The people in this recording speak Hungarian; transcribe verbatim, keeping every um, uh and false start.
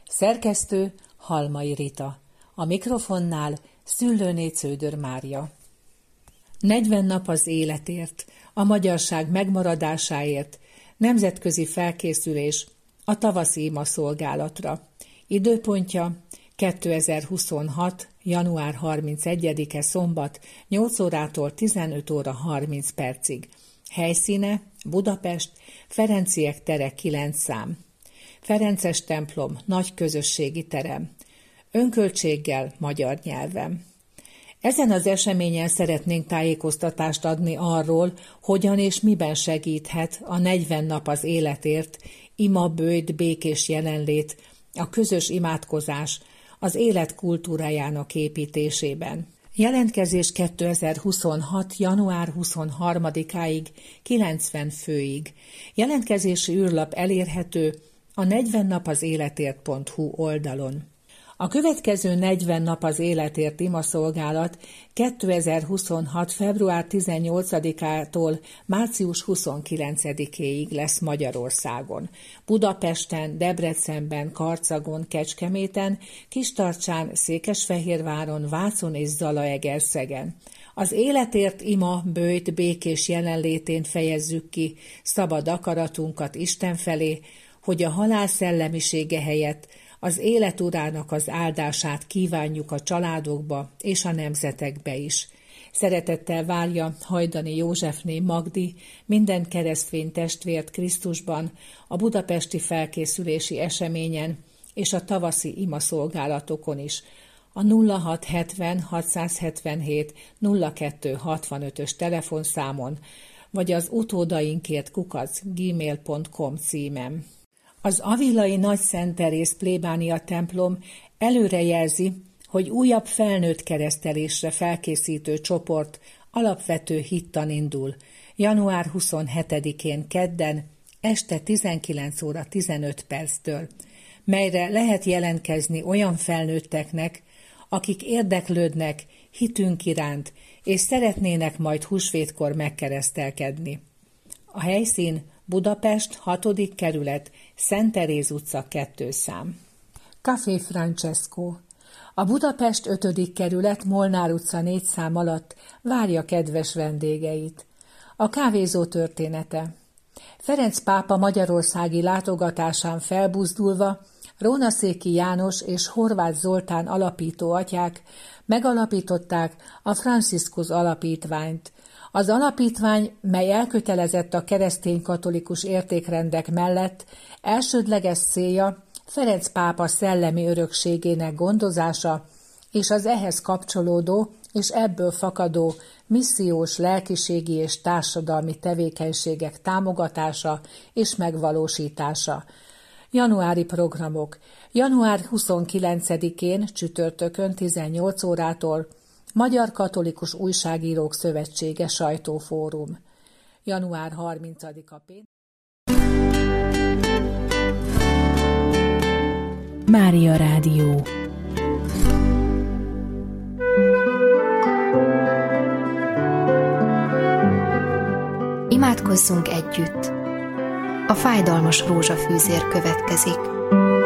Szerkesztő Halmai Rita. A mikrofonnál Szüllőné Cződör Mária. negyven nap az életért, a magyarság megmaradásáért, nemzetközi felkészülés a tavaszi ima szolgálatra. Időpontja kétezer-huszonhat. január harmincegyedike szombat nyolc órától tizenöt óra harminc percig. Helyszíne Budapest, Ferenciek tere kilenc szám. Ferences templom, nagy közösségi terem. Önköltséggel, magyar nyelven. Ezen az eseményen szeretnénk tájékoztatást adni arról, hogyan és miben segíthet a negyven nap az életért, ima, böjt, békés jelenlét, a közös imádkozás, az élet kultúrájának építésében. Jelentkezés kétezer-huszonhat. január huszonharmadikáig kilencven főig. Jelentkezési űrlap elérhető a negyven nap az életért pont hu oldalon. A következő negyven nap az életért imaszolgálat kétezer-huszonhat. február tizennyolcadikától március huszonkilencedikéig lesz Magyarországon. Budapesten, Debrecenben, Karcagon, Kecskeméten, Kistarcsán, Székesfehérváron, Vácon és Zalaegerszegen. Az életért ima, böjt, békés jelenlétén fejezzük ki szabad akaratunkat Isten felé, hogy a halál szellemisége helyett az élet urának az áldását kívánjuk a családokba és a nemzetekbe is. Szeretettel várja Hajdani Józsefné Magdi minden keresztény testvért Krisztusban a budapesti felkészülési eseményen és a tavaszi imaszolgálatokon is, a nulla hat hetven hatszázhetvenhét nulla kettő hatvanötös telefonszámon, vagy az utódainkért kukac gmail pont com címen. Az avilai Nagy Szent Teréz plébánia templom előrejelzi, hogy újabb felnőtt keresztelésre felkészítő csoport alapvető hittan indul január huszonhetedikén kedden este tizenkilenc óra tizenöt perctől, melyre lehet jelentkezni olyan felnőtteknek, akik érdeklődnek hitünk iránt, és szeretnének majd húsvétkor megkeresztelkedni. A helyszín Budapest, hatodik kerület, Szent Teréz utca kettő szám. Café Francesco. A Budapest ötödik kerület, Molnár utca négy szám alatt várja kedves vendégeit. A kávézó története. Ferenc pápa magyarországi látogatásán felbuzdulva Rónaszéki János és Horváth Zoltán alapító atyák megalapították a Franciscus alapítványt. Az alapítvány, mely elkötelezett a keresztény-katolikus értékrendek mellett, elsődleges célja Ferenc pápa szellemi örökségének gondozása és az ehhez kapcsolódó és ebből fakadó missziós, lelkiségi és társadalmi tevékenységek támogatása és megvalósítása. Januári programok. január huszonkilencedikén csütörtökön tizennyolc órától Magyar Katolikus Újságírók Szövetsége sajtófórum. január harmincadika péntek. Mária Rádió. Imádkozzunk együtt. A fájdalmas rózsafűzér következik.